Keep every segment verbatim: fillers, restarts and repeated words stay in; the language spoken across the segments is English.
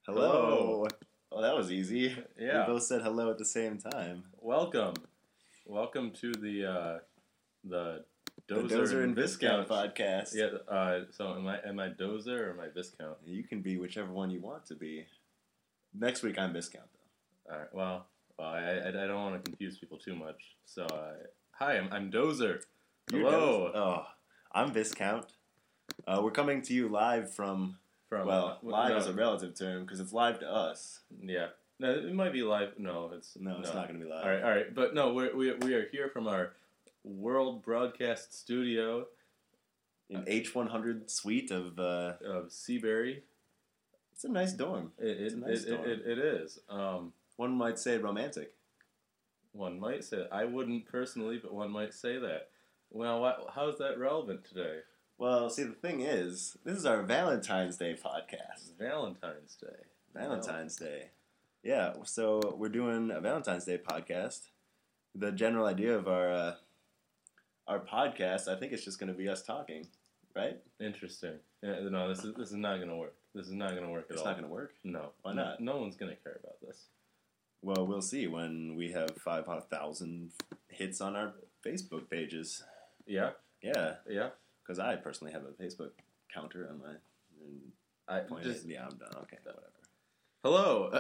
Hello. Oh, that was easy. Yeah. We both said hello at the same time. Welcome. Welcome to the uh, the Dozer, the Dozer and Viscount, Viscount podcast. Yeah. Uh, so am I am I Dozer or am I Viscount? You can be whichever one you want to be. Next week I'm Viscount though. All right. Well, well, I I, I don't want to confuse people too much. So uh, hi, I'm I'm Dozer. You're Hello. Dozer. Oh, I'm Viscount. Uh, we're coming to you live from. From Well, uh, live no, is a relative term because it's live to us. Yeah. No, it might be live. No, it's No, it's no. not going to be live. All right, all right, but no, we're, we we are here from our world broadcast studio In H one hundred suite of. Uh, of Seabury. it's a nice dorm. It it, It's a nice it, dorm. it, it, it is. Um, One might say romantic. one might say I wouldn't personally, but one might say that. Well, what, how is that relevant today? Well, see, the thing is, this is our Valentine's Day podcast. Valentine's Day. Valentine's Day. Yeah, so we're doing a Valentine's Day podcast. The general idea of our uh, our podcast, I think it's just going to be us talking, right? Interesting. Yeah, no, this is this is not going to work. This is not going to work at It's all. not going to work. No. Why no, not? No one's going to care about this. Well, we'll see when we have five hundred thousand hits on our Facebook pages. Yeah? Yeah, Yeah? because I personally have a Facebook counter on my... And I point just... is, yeah, I'm done. Okay, whatever. Hello.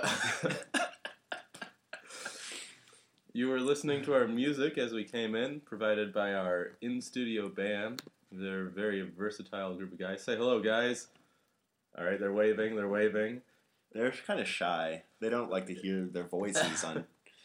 You were listening to our music as we came in, provided by our in-studio band. They're a very versatile group of guys. Say hello, guys. All right, they're waving, they're waving. They're kind of shy. They don't like to hear their voices on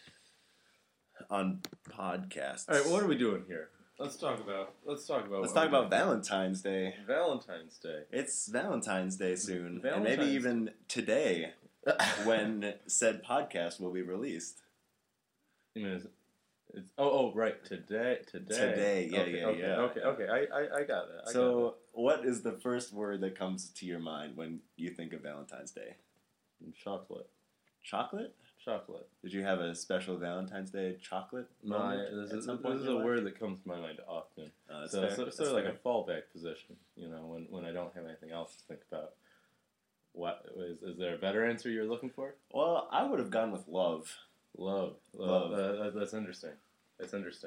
on podcasts. All right, well, what are we doing here? Let's talk about. Let's talk about. Let's what talk we're about doing. Valentine's Day. Valentine's Day. It's Valentine's Day soon, Valentine's and maybe even today when said podcast will be released. You mean it's, it's oh oh right today today Today, yeah, okay, yeah, okay, yeah. okay okay I I, I got that. I So, got what is the first word that comes to your mind when you think of Valentine's Day? that. Chocolate. Chocolate? Chocolate. Did you have a special Valentine's Day chocolate No, I, moment this at is, some this point is in a your life? word that comes to my mind often. Oh, that's So fair. it's sort That's of like fair. a fallback position, you know, when, when I don't have anything else to think about. What is is there a better answer you're looking for? Well, I would have gone with love. Love, love. Love. Uh, that- that's interesting. That's interesting.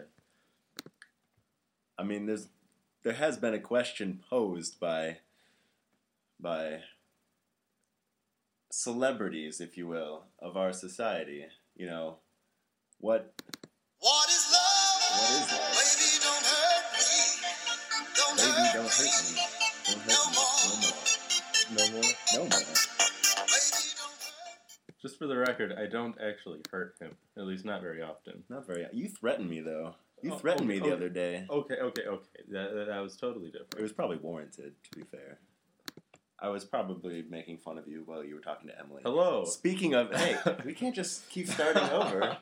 I mean, there's there has been a question posed by by celebrities, if you will, of our society. You know, what What is love? what is love? Baby, don't hurt me. Don't Baby, hurt don't hurt me. Don't hurt No me. more. No more. No more. No more. Baby, don't hurt. Just for the record, I don't actually hurt him. At least not very often. Not very. You threatened me though. You Oh, threatened okay, me the okay. other day. Okay, okay, okay. That, that, that was totally It different. was probably warranted, to be fair. I was probably making fun of you while you were talking to Emily. Hello. Speaking of, hey, we can't just keep starting over.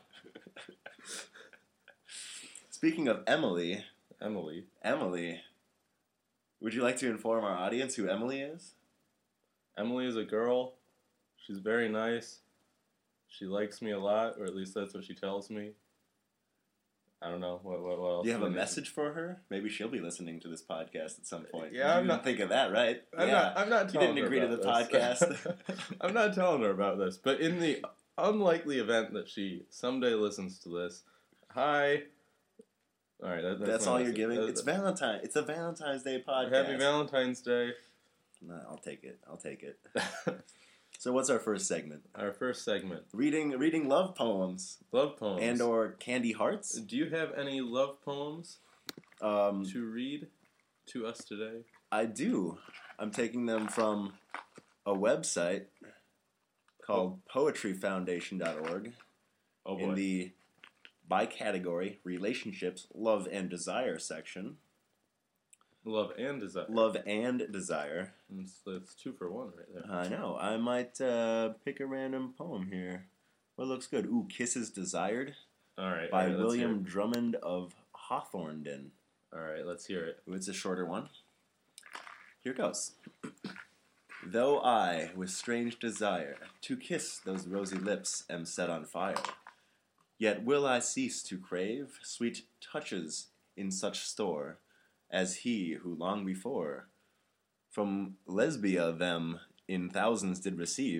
Speaking of Emily, Emily. Emily, would you like to inform our audience who Emily is? Emily is a girl. She's very nice. She likes me a lot, or at least that's what she tells me. I don't know. What, what, what else Do you have do a I need? message for her? Maybe she'll be listening to this podcast at some point. Yeah, you I'm didn't not- think of that, right? I'm yeah. not. I'm not You telling didn't her agree to about the this. podcast. I'm not telling her about this. But in the unlikely event that she someday listens to this, hi. All right, that, that's, That's my all you're message. giving? That- It's Valentine. It's a Valentine's Day podcast. Happy Valentine's Day. No, I'll take it. I'll take it. So what's our first segment? Our first segment, Reading reading love poems love poems. and or candy hearts. Do you have any love poems Um, to read to us today? I do. I'm taking them from a website called poetry foundation dot org Oh boy. in the by category relationships, love and desire section. Love and desire. Love and desire. It's, it's two for one right there. I know. I might uh, pick a random poem here. What looks good? Ooh, Kisses Desired All right. by all right, let's hear William Drummond of Hawthornden. it. All right, let's hear it. Ooh, it's a shorter one. Here goes. Though I, with strange desire, to kiss those rosy lips am set on fire, yet will I cease to crave sweet touches in such store as he who long before from Lesbia them in thousands did receive,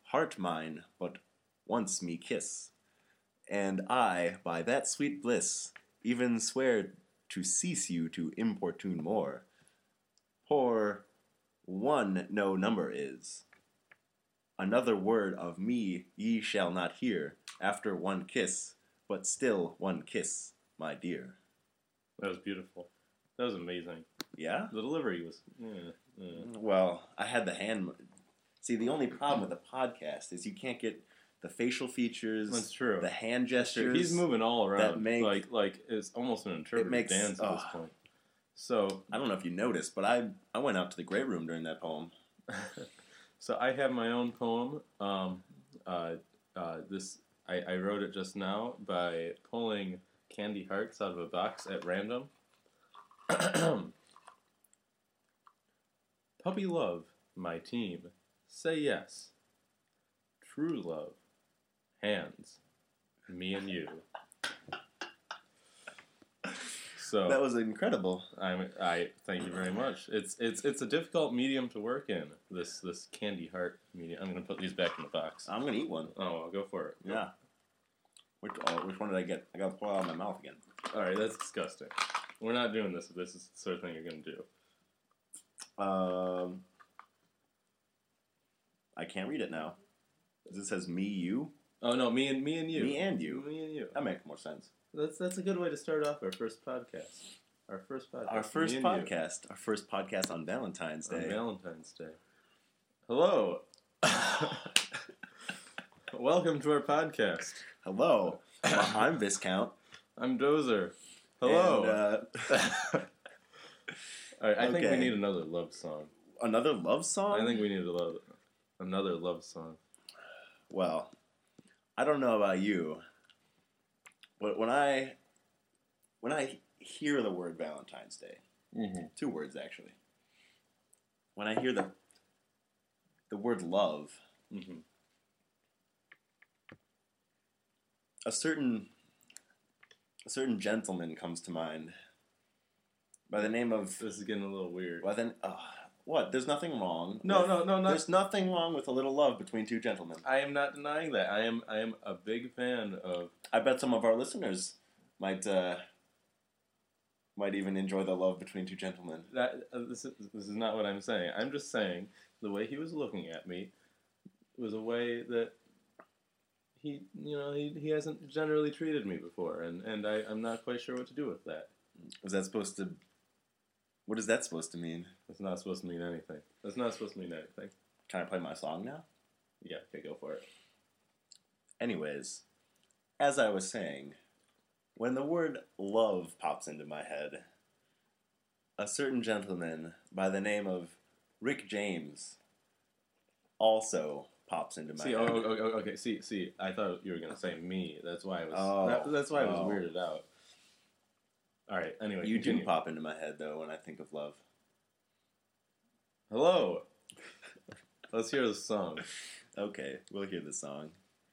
heart mine, but once me kiss. And I, by that sweet bliss, even swear to cease you to importune more. For one no number is. Another word of me ye shall not hear after one kiss, but still one kiss, my dear. That was beautiful. That was amazing. Yeah? The delivery was. Yeah, yeah. Well, I had the hand. See, the only problem with a podcast is you can't get the facial features. That's true. The hand gestures. He's moving all around. that make- like like it's almost an interpretive makes- dance at this oh. point. So I don't know if you noticed, but I I went out to the great room during that poem. so I have my own poem. Um, uh, uh, this I, I wrote it just now by pulling candy hearts out of a box at random. Puppy love, my team, say yes. True love, hands, me and you. So That was incredible. I I thank you very much. It's it's it's a difficult medium to work in. This this candy heart medium. I'm gonna put these back in the box. I'm gonna eat one. Oh, I'll go for it. Yeah. Which oh, which one did I get? I gotta pull it out of my mouth again. All right, that's disgusting. We're not doing this if this is the sort of thing you're gonna do. Um, I can't read it now. It says me, you, Oh no, me and me and you. me and you. Me and you. That makes more sense. That's that's a good way to start off our first podcast. Our first podcast. Our first Me and you. podcast. Our first podcast on Valentine's On Day. Valentine's Day. Hello. Welcome to our podcast. Hello. Well, I'm Viscount. I'm Dozer. Hello. And, uh, All right, I think we okay. need another love song. another love song? I think we need a love, another love song. Well, I don't know about you, but when I when I hear the word Valentine's Day, Mm-hmm. two words actually. When I hear the the word love, Mm-hmm. a certain a certain gentleman comes to mind by the name of This is getting a little weird. well then uh, what? There's nothing wrong. No, with- no, no, not. There's nothing wrong with a little love between two gentlemen. I am not denying that. I am. I am a big fan of. I bet some of our listeners might uh, might even enjoy the love between two gentlemen. That uh, this is this is not what I'm saying. I'm just saying the way he was looking at me was a way that he, you know, he, he hasn't generally treated me before, and and I, I'm not quite sure what to do with that. Was that supposed to? What is that supposed to mean? It's not supposed to mean anything. That's not supposed to mean anything. Can I play my song now? Yeah, okay, go for it. Anyways, as I was saying, when the word love pops into my head, a certain gentleman by the name of Rick James also pops into my See, head. oh, oh, oh, okay. See, see. I thought you were gonna say me. That's why I was. Oh, that, that's why I was oh. weirded out. All right. Anyway, You continue. do pop into my head though when I think of love. Hello. Let's hear the song. Okay, we'll hear the song.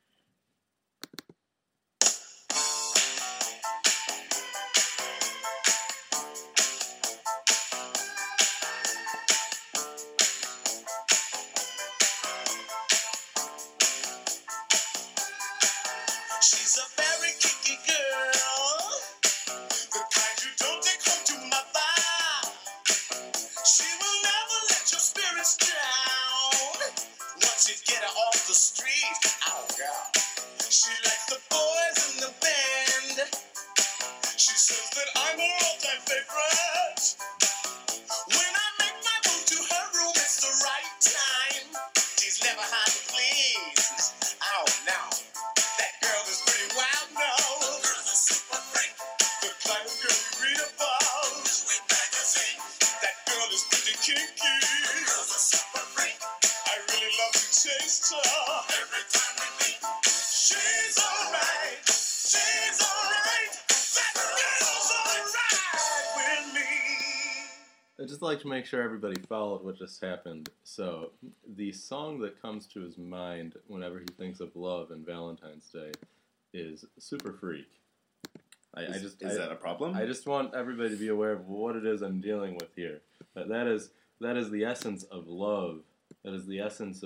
She's a very kinky girl, the kind you don't take home to mother. She will never let your spirits down. Once you get her off the street, oh girl, she likes the boys in the band. She says that I'm her all-time favorite. When I make my move to her room, it's the right time. She's never hard to please. Oh no. That girl is pretty wild now. Girl's a super freak. The kind of girl you read about. With magazine. That girl is pretty kinky. Girl's a super freak. I really love to taste her. Every time we meet. She's alright. She's alright. That girl's alright with me. I'd just like to make sure everybody followed what just happened. So, the song that comes to his mind whenever he thinks of love and Valentine's Day is Super Freak. I, I Is, just is I, that a problem? I just want everybody to be aware of what it is I'm dealing with here. That that is that is the essence of love. That is the essence of I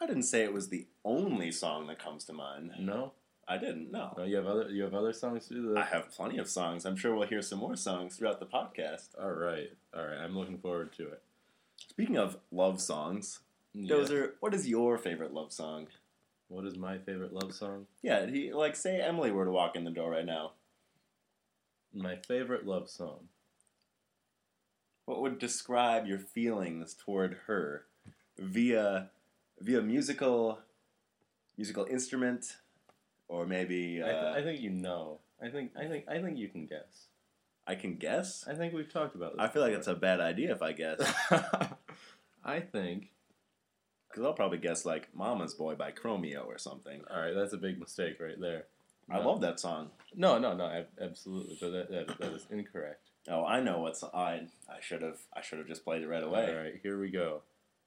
I didn't say it was the only song that comes to mind. No, I didn't. No. no. You have other you have other songs too. That... I have plenty of songs. I'm sure we'll hear some more songs throughout the podcast. All right, all right. I'm looking forward to it. Speaking of love songs, Yeah. Dozer, what is your favorite love song? What is my favorite love song? Yeah, he, like, say Emily were to walk in the door right now. My favorite love song. What would describe your feelings toward her via via musical musical instrument, or maybe uh, I, th- I think you know. I think I think I think you can guess. I can guess? I think we've talked about this. I feel like it's a bad idea if I guess. I think. Because I'll probably guess, like, Mama's Boy by Chromeo or something. All right, that's a big mistake right there. I No. love that song. No, no, no, ab- absolutely, but that, that that is incorrect. Oh, I know what song. I I should have I should have just played it right away. All right, here we go.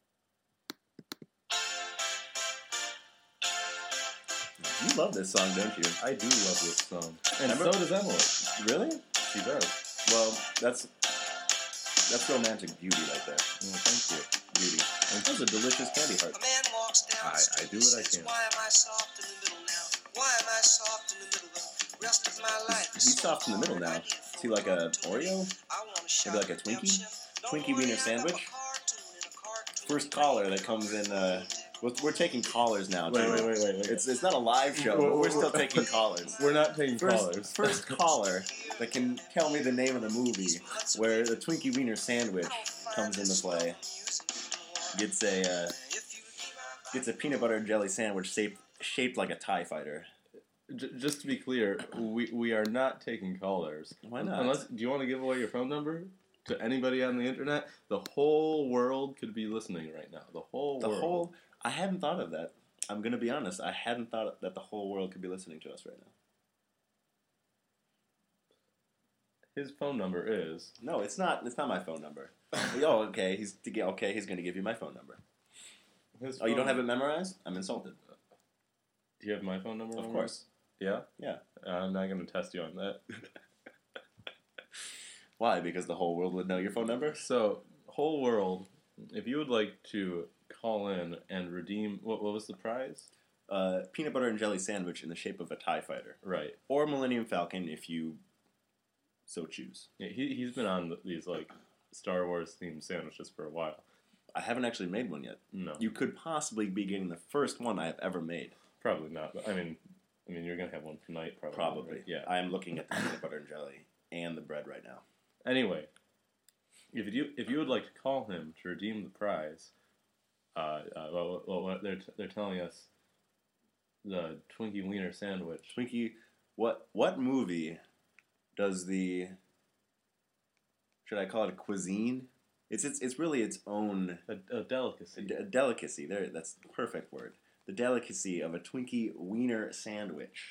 You love this song, don't you? I do love this song, and Remember- so does Emily. Really? She does. Well, that's that's romantic beauty right there. Well, thank you. Beauty. And that's a delicious candy heart. A man walks down I- the street I do and what I says, can. Why am I soft in the middle now? Why am I soft in the middle? The rest of my life is He's so soft in the middle hard. now. I need Is he like a Oreo? I wanna Maybe shop like a redemption. Twinkie? Don't Twinkie worry, wiener I got sandwich? a cartoon in a cartoon First caller that comes in. Uh, we're, we're taking callers now. Wait, too. wait, wait, wait, wait. It's it's not a live show, but we're still taking callers. We're not taking First, callers. first caller that can tell me the name of the movie where the Twinkie wiener sandwich comes into play gets a uh, gets a peanut butter and jelly sandwich shaped shaped like a TIE fighter. J- just to be clear, we we are not taking callers. Why not? Unless, do you want to give away your phone number to anybody on the internet? The whole world could be listening right now. The whole The world. whole I hadn't thought of that. I'm gonna be honest. I hadn't thought that the whole world could be listening to us right now. His phone number is. No, it's not. It's not my phone number. Oh, okay. He's to get, okay. He's gonna give you my phone number. His Oh, you don't phone- have it memorized? I'm insulted. Do you have my phone number? Of memorized? course. Yeah. Yeah. Uh, I'm not going to test you on that. Why? Because the whole world would know your phone number? So, whole world, if you would like to call in and redeem, what, what was the prize? Uh, peanut butter and jelly sandwich in the shape of a TIE fighter. Right. Or Millennium Falcon if you so choose. Yeah, he, he's been on these, like, Star Wars themed sandwiches for a while. I haven't actually made one yet. No. You could possibly be getting the first one I have ever made. Probably not, but I mean, I mean, you're going to have one tonight, probably. Probably. right? Yeah. I am looking at the peanut butter and jelly and the bread right now. Anyway, if you if you would like to call him to redeem the prize, uh, uh well, well, what they're t- they're telling us the Twinkie wiener sandwich. Twinkie, what what movie does the should I call it a cuisine? It's it's it's really its own A, a delicacy. a, de- a delicacy. There, that's the perfect word. The delicacy of a Twinkie wiener sandwich.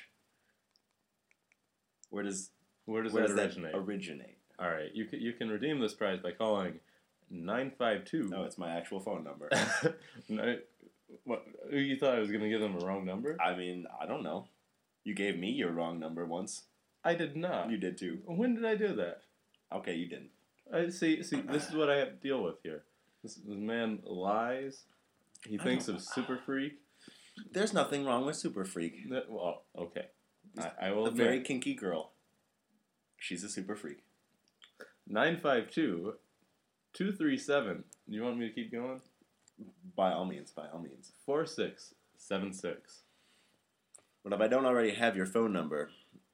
Where does Where does where that does originate? that originate? All right, you can you can redeem this prize by calling nine five two. No, it's my actual phone number. Nine. What? You thought I was going to give them a wrong number? I mean, I don't know. You gave me your wrong number once. I did not. You did too. When did I do that? Okay, you didn't. I see. See, this is what I have to deal with here. This, this man lies. He I thinks don't- of Super Freak. There's nothing wrong with Super Freak. That, well, okay. I, I will A admit. very kinky girl. She's a super freak. nine five two, two three seven. You want me to keep going? By all means, by all means. four six seven six. But if I don't already have your phone number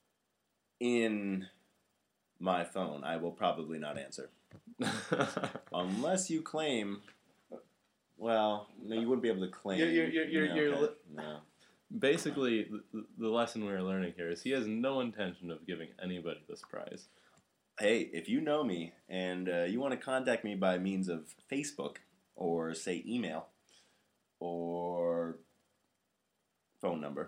in my phone, I will probably not answer. Unless you claim... Well, no, you wouldn't be able to claim... You're- you're- you're- you're- No, you're okay. li- No. Basically, the, the lesson we're learning here is he has no intention of giving anybody this prize. Hey, if you know me and uh, you want to contact me by means of Facebook or, say, email or phone number,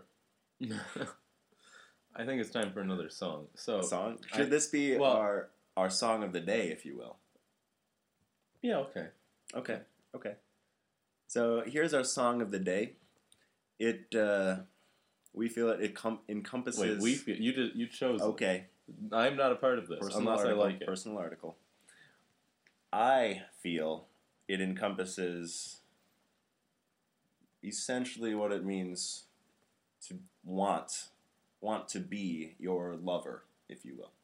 I think it's time for another song. So a song, I- should this be well- our our song of the day, if you will? yeah, okay. Okay, okay. So here's our song of the day. It uh, we feel it, it com- encompasses. Wait, we feel, you did you chose. it. Okay, I'm not a part of this personal unless article, I like it. Personal article. I feel it encompasses essentially what it means to want, want to be your lover, if you will.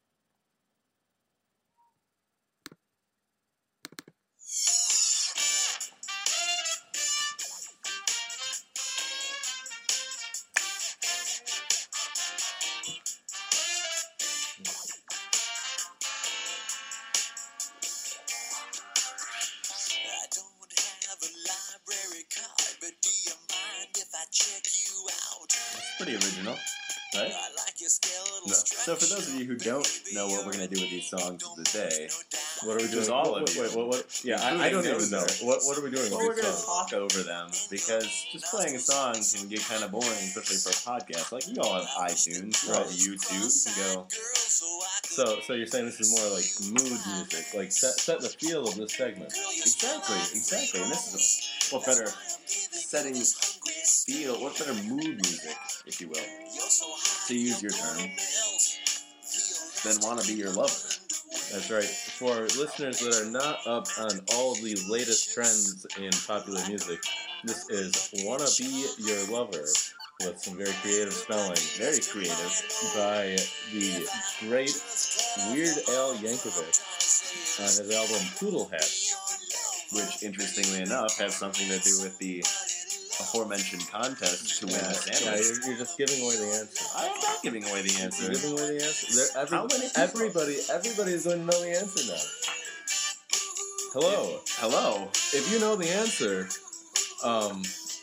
I don't have a library card, but do you mind if I check you out? It's pretty original, right? I like your skeletal No. So for those of you who don't know what we're going to do with these songs today, What are we doing? Just all what, of wait, you. Wait, what, what? Yeah, I, I don't Including even know. Dozer. What, what are we doing well, with we're these going to songs? talk over them because just playing a song can get kind of boring, especially for a podcast. Like, you all have iTunes, you all have YouTube, you can go... So, so you're saying this is more like mood music, like set, set the feel of this segment. Exactly, exactly. And this is a, what better setting feel, what better mood music, if you will, to use your term, than want to be your lover. That's right. For listeners that are not up on all the latest trends in popular music, this is "Wanna Be Your Lover" with some very creative spelling Very creative. by the great Weird Al Yankovic on his album Poodle Hat. Which, interestingly enough, has something to do with the aforementioned contest to win a Yeah, sandwich. you're, you're just giving away the answer. I'm not giving away the answer. You're giving away the answer. There, every, How many people- everybody, everybody is going to know the answer now. Hello. Hello. If you know the answer, um,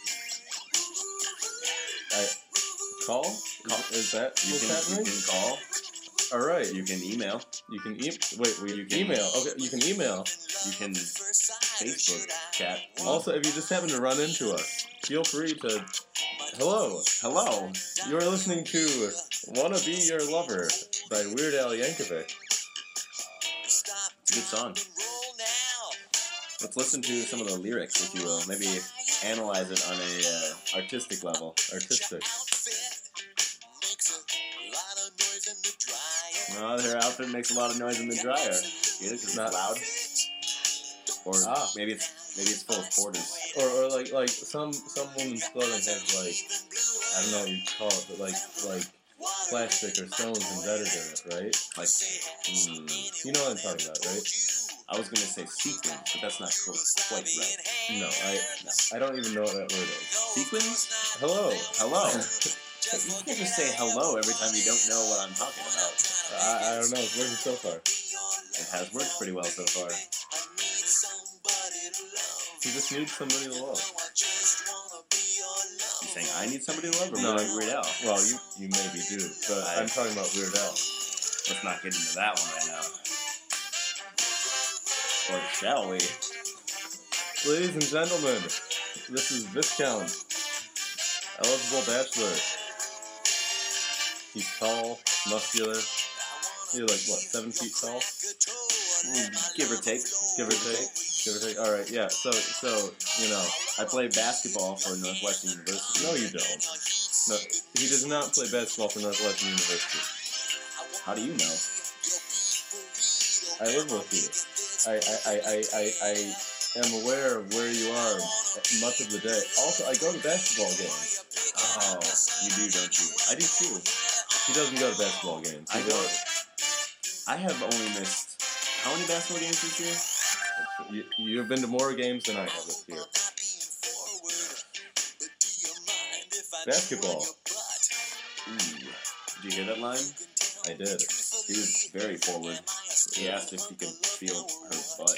I call. Call. Is that You what's can, you happening? can call. All right. You can email. You can e- wait. We You can- email. Okay. You can email. You can Facebook chat. Also, if you just happen to run into us, feel free to. Hello. Hello. You are listening to "Wanna Be Your Lover" by Weird Al Yankovic. It's a good song. Let's listen to some of the lyrics, if you will. Maybe analyze it on a uh, artistic level. Artistic. No, her outfit makes a lot of noise in the dryer. Get it? Because it's Not- loud. Or Ah. maybe it's maybe it's full of quarters. Or, or like like some some women's clothing has like I don't know what you call it, but like like plastic or stones embedded in it, right? Like, mm, You know what I'm talking about, right? I was gonna say sequins, but that's not qu- quite right. No, I I don't even know what that word is. Sequins? Hello. Hello. You can't just say hello every time you don't know what I'm talking about. I, I don't know. It's working so far. It has worked pretty well so far. You just need somebody to love. You saying I need somebody to love, or No, no, Weird Al? Well, you you maybe do, but I- I'm talking about Weird Al. Let's not get into that one right now. Or shall we? Ladies and gentlemen, this is Viscount, eligible bachelor. He's tall, muscular. He's like what, seven feet tall, Mm, give or take. give or take. Give or take. All right, yeah. So, so you know, I play basketball for Northwestern University. no, you don't. No, he does not play basketball for Northwestern University. How do you know? I live with you. I, I, I, I, I, I am aware of where you are much of the day. Also, I go to basketball games. Oh, you do, don't you? I do too. He doesn't go to basketball games. He I go. goes- I have only missed how many basketball games this year? You, you've been to more games than I have this year. Basketball. Ooh. Did you hear that line? I did. He was very forward. He asked if he could feel her butt.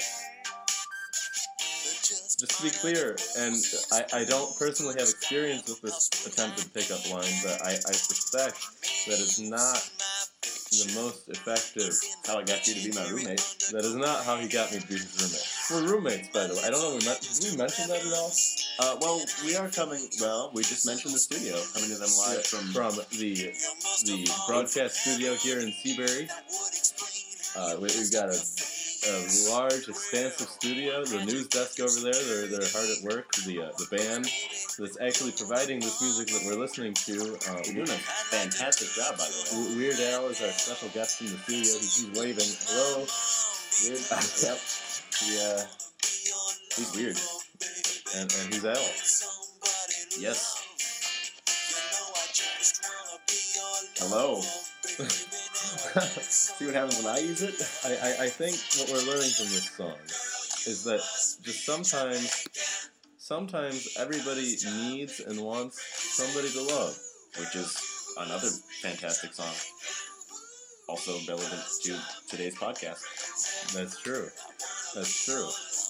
Just to be clear, and I, I don't personally have experience with this attempted pickup line, but I, I suspect that is not the most effective. How I got you to be my roommate. That is not how he got me to be his roommate. We're roommates, by the way. I don't know. We met, did we mention that at all? Uh, well, we are coming. Well, we just mentioned the studio coming to them live from. from the the broadcast studio here in Seabury. Uh, we, we've got a, a large, expansive studio. The news desk over there, they're they're hard at work. The uh, the band that's actually providing this music that we're listening to. Um, You're doing a fantastic job, by the way. W- Weird Al is our special guest in the studio. He's, he's waving. Hello. Weird. Yep. He, uh, he's weird. And, and he's Al. Yes. You know I just wanna be your Hello. lover, baby. See what happens when I use it? I, I, I think what we're learning from this song is that just sometimes, sometimes everybody needs and wants somebody to love. Which is another fantastic song. Also relevant to today's podcast. That's true. That's true.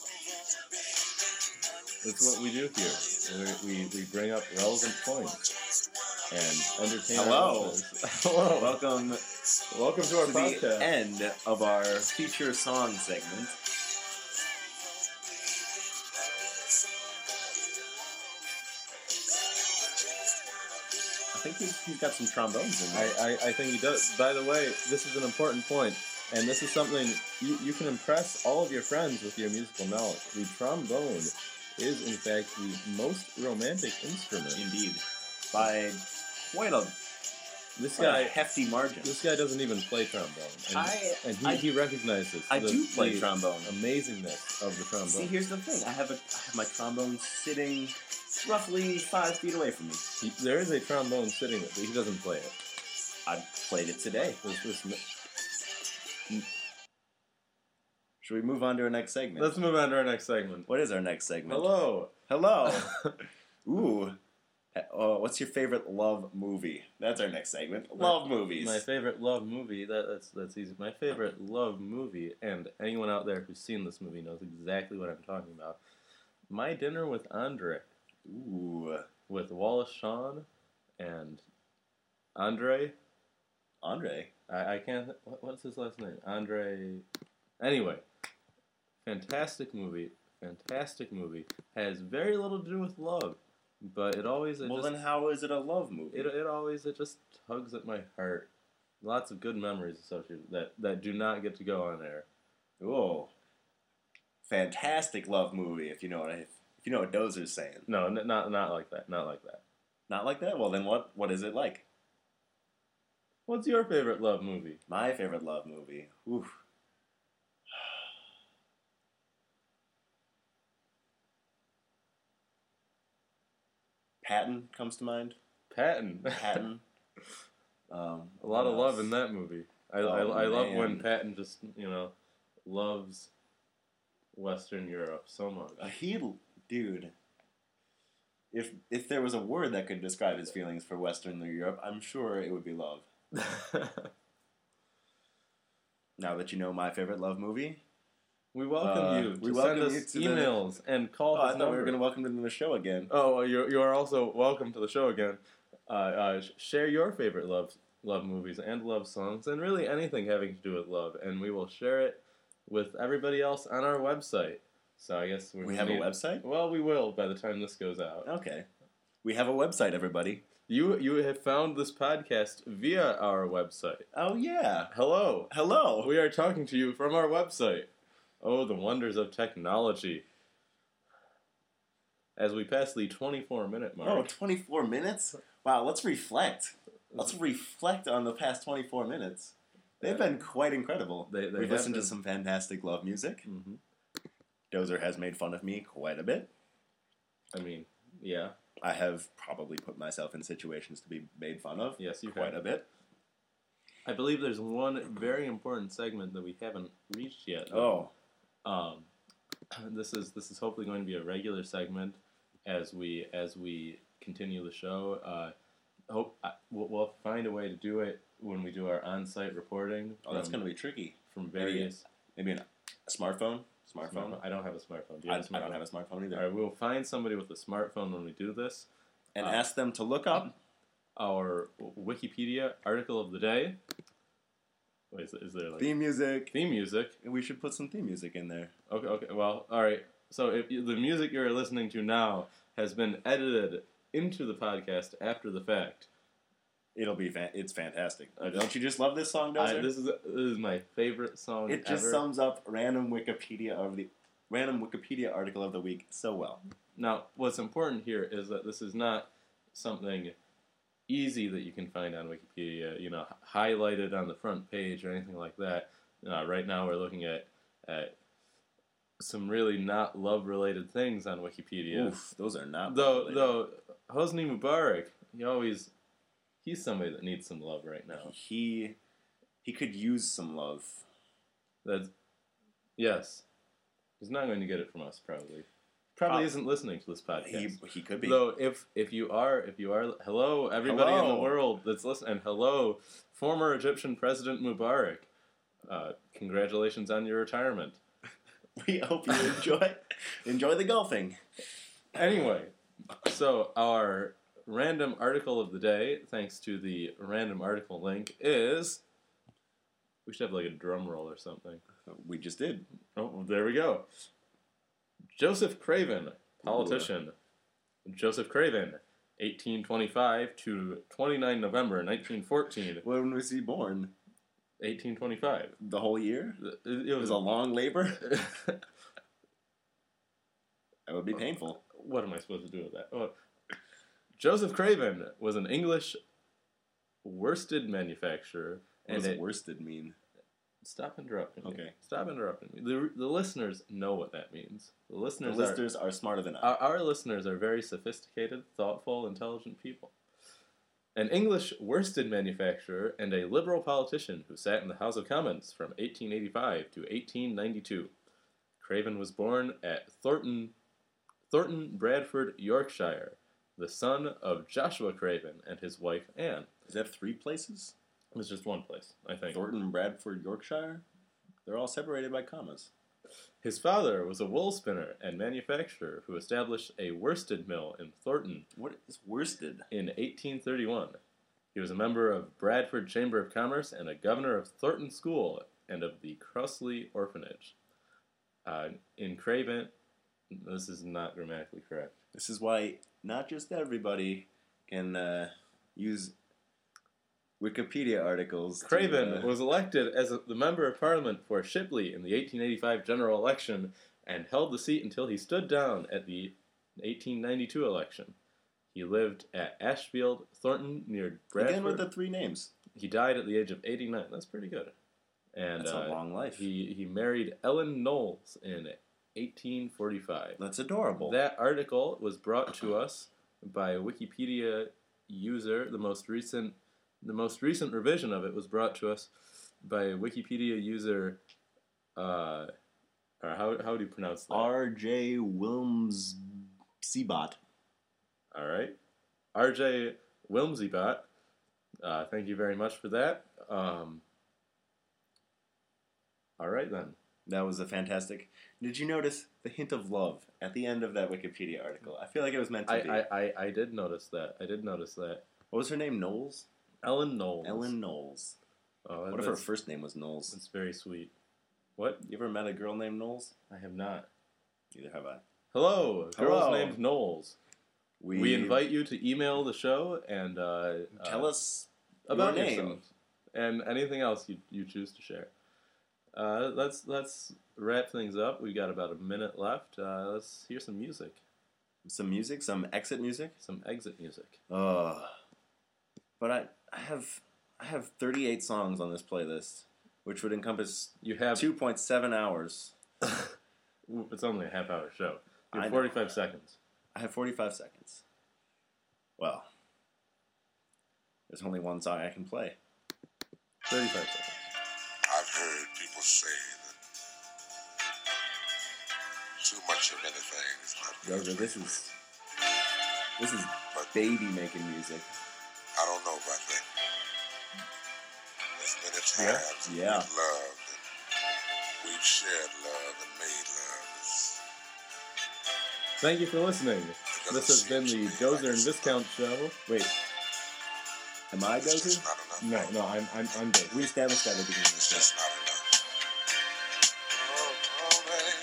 That's what we do here. We, we, we bring up relevant points and entertain our Hello. listeners. Hello. Welcome Welcome to our to podcast. the end of our feature song segment. I think he's, he's got some trombones in there. I, I, I think he does. By the way, this is an important point, and this is something you, you can impress all of your friends with your musical knowledge. The trombone is, in fact, the most romantic instrument. Indeed. By quite a, This quite a guy, hefty margin. this guy doesn't even play trombone, and, I, and he, I, he recognizes I the, do play the trombone. amazingness of the trombone. See, here's the thing. I have, a, I have my trombone sitting roughly five feet away from me. He, there is a trombone sitting there, but he doesn't play it. I played it today. This, this, Should we move on to our next segment? let's move on to our next segment. What is our next segment? Hello. Hello. Ooh. Oh, what's your favorite love movie? That's our next segment. Love movies. My favorite love movie, that, that's that's easy. My favorite love movie, and anyone out there who's seen this movie knows exactly what I'm talking about. My Dinner with Andre, Ooh. with Wallace Shawn and Andre. Andre. I, I can't. What, what's his last name? Andre. Anyway, fantastic movie. Fantastic movie. Has very little to do with love, but it always. It Well, just, then how is it a love movie? It, it always it just tugs at my heart. Lots of good memories associated that that do not get to go on air. Ooh. Fantastic love movie, if you know what I, if you know what Dozer's saying. No, n- not not like that. Not like that. Not like that? Well, then what? What is it like? What's your favorite love movie? My favorite love movie. Oof. Patton comes to mind. Patton. Patton. Um, A lot of what love else? in that movie. I Oh, I, I love man. when Patton just you know loves Western Europe so much. Uh, he, dude. If if there was a word that could describe his feelings for Western Europe, I'm sure it would be love. Now that you know my favorite love movie, we welcome Uh, you we to welcome send you us to the- emails and call oh, I his thought number. we were going to welcome them to the show again. Oh, well, you're, you're also welcome to the show again. Uh, uh, sh- share your favorite love love movies and love songs, and really anything having to do with love, and we will share it with everybody else on our website. So I guess we're We gonna have a need- website? Well, we will by the time this goes out. Okay. We have a website, everybody. You you have found this podcast via our website. Oh, yeah. Hello. Hello. We are talking to you from our website. Oh, the wonders of technology. As we pass the twenty-four minute mark. Oh, twenty-four minutes? Wow, let's reflect. Let's reflect on the past twenty-four minutes. They've been quite incredible. They- they We've have listened been. to some fantastic love music. Mhm. Dozer has made fun of me quite a bit. I mean, yeah. I have probably put myself in situations to be made fun of Yes, you quite have. a bit. I believe there's one very important segment that we haven't reached yet. Oh, Um, this is this is hopefully going to be a regular segment as we as we continue the show. Uh, hope I, we'll, we'll find a way to do it when we do our on-site reporting. oh that's from- going to be tricky. from Maybe, various. maybe an, a smartphone? Smartphone? Smartphone. I don't have a smartphone. Do you I, have a I smartphone? don't have a smartphone either. All right, we'll find somebody with a smartphone when we do this. And Uh, ask them to look up. Our Wikipedia article of the day. Wait, is, is there like Theme music. theme music? We should put some theme music in there. Okay, okay. Well, all right. So if you, the music you're listening to now has been edited into the podcast after the fact, It'll be fan- it's fantastic. Uh, don't you just love this song, Dozer? I, this is this is my favorite song it just ever. sums up random Wikipedia of the random Wikipedia article of the week so well. Now, what's important here is that this is not something easy that you can find on Wikipedia, you know, h- highlighted on the front page or anything like that. Uh, right now we're looking at, at some really not love-related things on Wikipedia. Oof, those are not Though, related. though, Hosni Mubarak, he always, he's somebody that needs some love right now. He he could use some love. That's, yes. He's not going to get it from us, probably. Probably Prob- isn't listening to this podcast. He he could be. Though, if if you are, if you are, hello, everybody in the Hello. world that's listening, and hello, former Egyptian President Mubarak. Uh, congratulations on your retirement. We hope you enjoy enjoy the golfing. Anyway, so our random article of the day, thanks to the random article link, is... We should have like a drum roll or something. We just did. Oh, well, there we go. Joseph Craven, politician. Joseph Craven, eighteen twenty-five to twenty-nine November nineteen fourteen. When was he born? eighteen twenty-five. The whole year? It, It it was was a long labor. That would be painful. What am I supposed to do with that? Oh. Joseph Craven was an English worsted manufacturer. What And does it, worsted mean? Stop interrupting me. Okay. Stop interrupting me. The, the listeners know what that means. The The listeners, listeners are, smarter than I. are, our, our listeners are very sophisticated, thoughtful, intelligent people. An English worsted manufacturer and a liberal politician who sat in the House of Commons from eighteen eighty-five to eighteen ninety-two. Craven was born at Thornton, Thornton, Bradford, Yorkshire, the son of Joshua Craven and his wife Anne. Does that have three places? It was just one place, I think. Thornton, Bradford, Yorkshire? They're all separated by commas. His father was a wool spinner and manufacturer who established a worsted mill in Thornton What is worsted? in eighteen thirty-one. He was a member of Bradford Chamber of Commerce and a governor of Thornton School and of the Crossley Orphanage. Uh, in Craven, this is not grammatically correct. This is why not just everybody can uh, use Wikipedia articles. to, Craven uh, was elected as a, the Member of Parliament for Shipley in the eighteen eighty-five general election and held the seat until he stood down at the eighteen ninety-two election. He lived at Ashfield, Thornton, near Bradford. Again with the three names. He died at the age of eighty-nine. That's pretty good. And That's uh, a long life. He, he married Ellen Knowles in eighteen forty-five. That's adorable. That article was brought to us by a Wikipedia user. The most recent the most recent revision of it was brought to us by a Wikipedia user. Uh, or how how do you pronounce that? R J Wilms Seabot. All right, R J Wilmsybot. Uh, thank you very much for that. Um, all right then. That was a fantastic. Did you notice the hint of love at the end of that Wikipedia article? I feel like it was meant to I, be. I, I, I did notice that. I did notice that. What was her name? Knowles? Ellen Knowles. Ellen Knowles. Oh, What if her that's, first name was Knowles? that's very sweet. What? You ever met a girl named Knowles? I have not. Neither have I. Hello, girls Hello. named Knowles. We, We invite you to email the show and uh, Tell uh, us about your name. yourselves and anything else you, you choose to share. Uh, let's let's wrap things up. We got about a minute left. Uh, let's hear some music, some music, some exit music. some exit music. Uh, but I, I have I have thirty-eight songs on this playlist, which would encompass You have two point seven hours. It's only a half hour show. You I have know. forty-five seconds. I have forty-five seconds. Well, there's only one song I can play. thirty-five seconds. I've heard people say that too much of anything is not good. Roger, this is this is But baby making music. I don't know about that. There's many Yeah? times that Yeah. we've loved and we've shared love and made love. It's, Thank you for listening. it doesn't This has seem been to the me like Dozer and it's Viscount show. Wait, am I It's Dozer? just not enough. No, no, I'm I'm I'm Dozer. We established that at the beginning of the It's show. just not enough. Oh, oh, babe.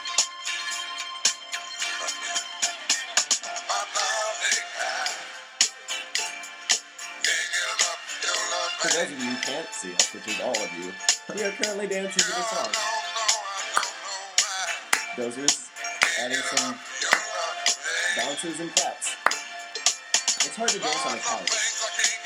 My darling, can't get enough of your love, For those babe. of you who can't see us, which is all of you, we are currently dancing to the No, song. no, no, I don't know why. Dozer's adding Can't get some enough of your love, babe. bounces and claps. It's hard to dance on a Some couch. things I can't